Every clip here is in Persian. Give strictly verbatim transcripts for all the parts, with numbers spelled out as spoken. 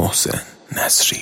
محسن نصری.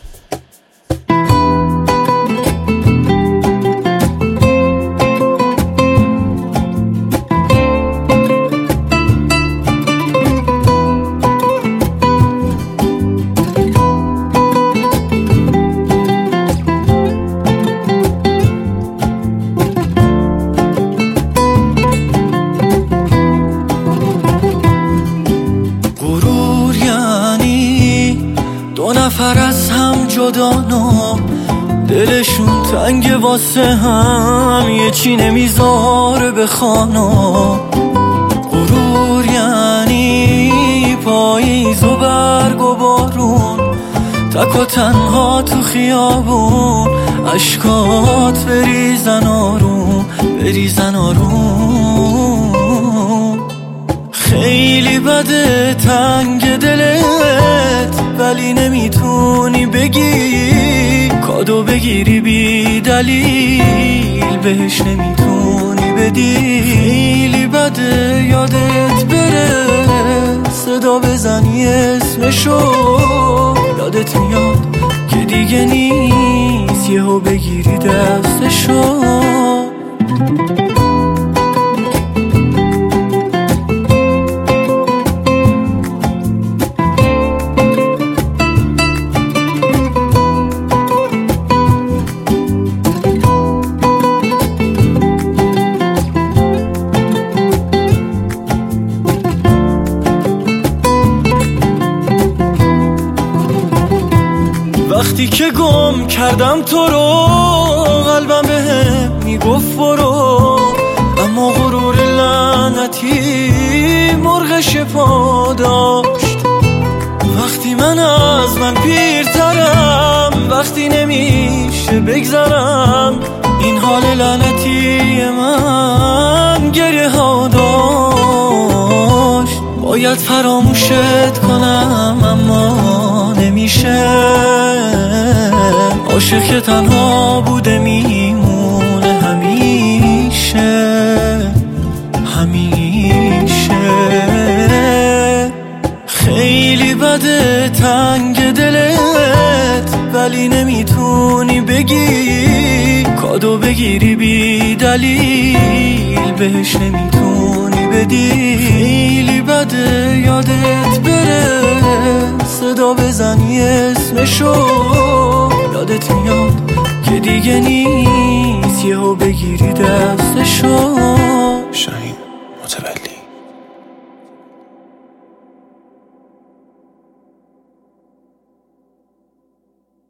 دو نفر از هم جدانا، دلشون تنگ واسه هم، یه چی نمیذاره بخوانا. غرور یعنی پاییز و برگ و بارون، تک و تنها تو خیابون، عشقات بریزن آروم بریزن آروم. خیلی بده تنگ دلت ولی نمیتونی بگی، کادو بگیری بی دلیل بهش نمیتونی بدی. خیلی بده یادت بره صدا بزنی اسمشو، یادت میاد که دیگه نیست یهو بگیری دستشو. وقتی که گم کردم تو رو، قلبم بهم میگفت برو، اما غرور لعنتی مرغش پا داشت. وقتی من از من پیرترم، وقتی نمیشه بگذرم، این حال لعنتی من گریه ها داشت. باید فراموشت کنم اما نمیشه، عاشق که تنها بوده میمونه همیشه همیشه. خیلی بده تنگ دلت ولی نمیتونی بگی، کادو بگیری بی دلیل بهش نمیتونی بدی. خیلی بده یادت بره صدا بزنی اسمشو، یادت میاد که دیگه نیست یهو بگیری دستشو.